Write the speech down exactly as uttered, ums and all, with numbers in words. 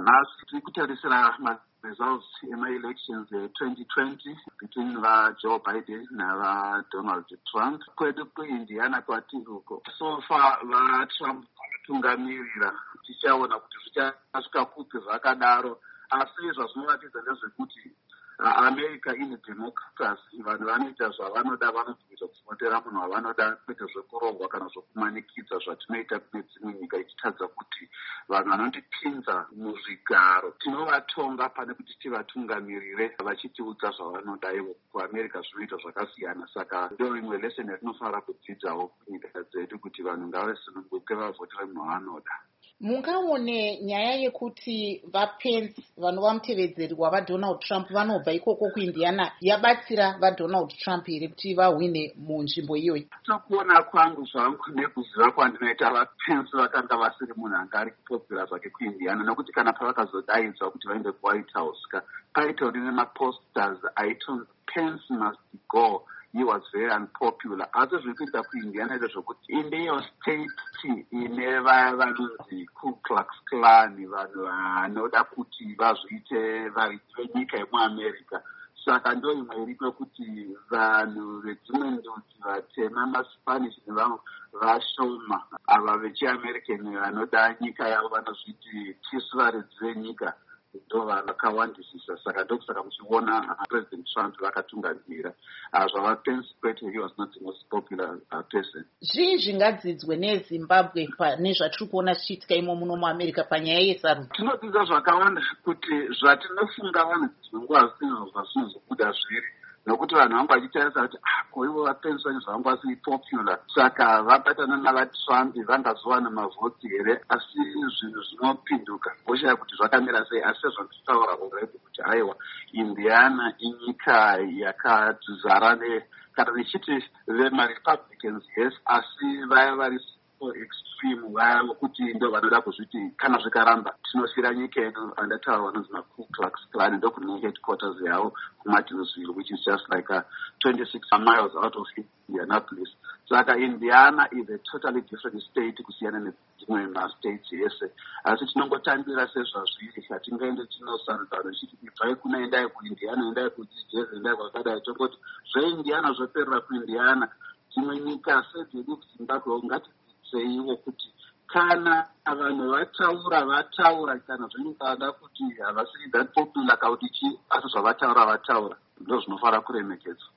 nhasi tiri kutarisira results ema-elections e-twenty twenty between vaJoe Biden navaDonald Trump. Kwedu kuIndiana kwatiri uko, so far vaTrump vakatungamirira. Tichaona kuti zvichasvika kupi zvakadaro, asi zvazvinoratidza ndezvekuti America ine democracy. Vanhu vanoita zvavanoda, vanobvisa kusimotera munhu wavanoda, kwete zvekurohwa kana zvokumanikidza zvatinoita kune dzimwe nyika, ichitadza kuti vanhu vanotipinza muzvigaro tinovatonga pane kuti tivatungamirire vachitiudza zvavanoda. Ivo kuAmerica zvinoita zvakasiyana, saka ndo imwe lesson yatinofanira kudzidzawo kunyika dzedu, kuti vanhu ngavasununguke vavhotera munhu wavanoda. Mungaone nyaya yekuti vaPence vanova mutevedzeri wavaDonald Trump vanobva ikoko kuIndiana yabatsira vaDonald Trump here kuti vahwine munzvimbo iyoyi? Tokuona kwangu zvangu nekuziva kwandinoita, vaPence vakanga vasiri munhu anga ari kupopira zvake kuIndiana, nokuti kana pavakazodaidzwa kuti vaende kuWhite House ka paitori nemaposters aitonzi Pence must go, he was very unpopular. Asi zviri kuita kuIndiana ndezvokuti indeyo state ine vaya vanonzi Ku Klux Klan, vanhu vanoda kuti vazviite venyika yemuAmerica. Saka ndo imwe iriko kuti vanhu vedzimwe ndudzi vatema, maSpanish nevamwe vashoma, ava vechiAmerican vanoda nyika yavo vanozviti tisu varedzi venyika ndo vakawandisisa. Saka ndokusaka muchiona President Trump vakatungamirira zvavaPence kwete, he was not the most popular uh, person. Zvii zvingadzidzwe neZimbabwe pane zvatiri kuona zvichiitika imo muno muAmerica panyaya yesarudzo? Tinodzidza zvakawanda kuti zvatinofunga vanhu dzinonguva zino zvazvinozobuda zviri, nokuti vanhu vangu vachitarisa kuti ko ivo vaPence vane zvavanga vasiri popular, saka vabatana navaTrump vangazowana mavhoti here. Asi zvinhu zvinopinduka oshaya kuti zvakamira sei, asi sezvanditaura already kuti haiwa Indiana inyika yakazara ne kana nichiti vemaRepublicans yes, asi vaya vari extreme vaya vokuti ndo vanoda kuzviti kana zvikaramba tinosiyira nyika yedu. Andataura vanonzi maKu Klux Klan, ndokune headquarters yavo kuMartinsville, which is just like a twenty-six miles out of Indianapolis. Saka Indiana is a totally different state kusiyana nedzimwe mastates yese. Asi tinongotambira sezvazviri, hatingaende tinosanzana chiti ibvai kuna endai kuIndiana, endai kuJersey, endai kwakadai. Tongoti zveIndiana zvoperera kuIndiana. Dzimwe nyika sedzedu kuZimbabwe ngatidzidzeiwo kuti kana vanhu vataura vataura, kana zvinyikada kuti havasiri that popular kauti chi, asi zvavataura vataura ndo zvinofara kuremekedzwa.